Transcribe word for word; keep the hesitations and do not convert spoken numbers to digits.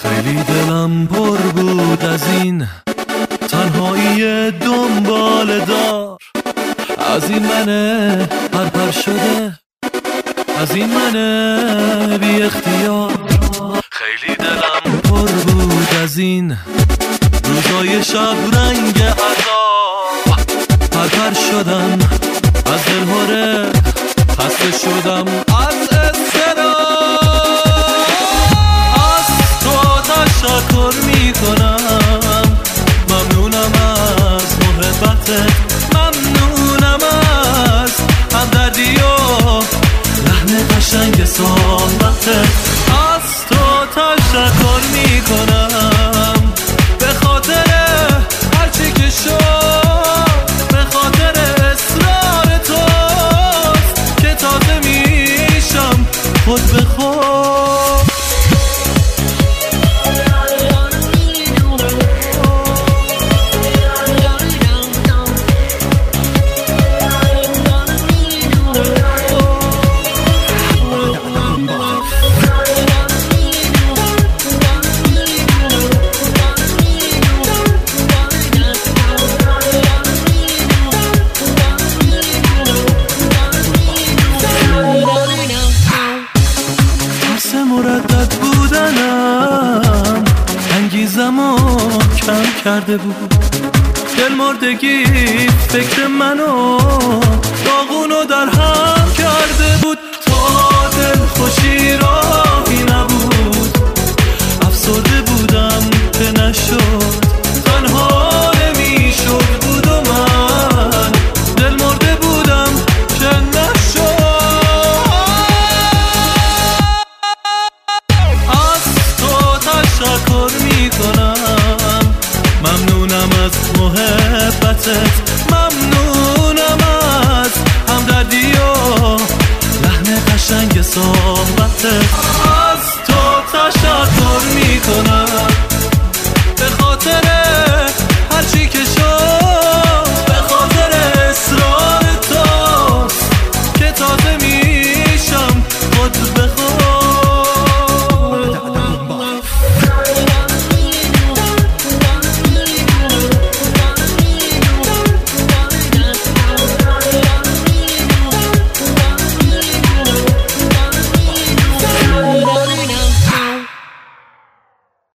خیلی دلم پر بود از این تنهایی دنبال دار، از این منه پرپر شده، از این منه بی اختیار. خیلی دلم پر بود از این روزای شب رنگ عذاب، پرپر شدم از دلهوره، خسته شدم از اضطراب. از تو تشکر میکنم، ممنونم از محبتت، ممنونم از همدردی و لحن قشنگ صحبتت. از تو تشکر میکنم به خاطر هرچی که شد، به خاطر اصرار توست که تازه میشم خود به خود. مردد بودنم انگیزمو کم کرده بود، دل مردگی فکر منو داغونو در هم کرده بود. تا دل خوشی راهی نبود، افسرده بودم که نشد، تنها نمیشد بود و من دل مرده بودم که نشد. تشکر میکنم، ممنونم از محبتت،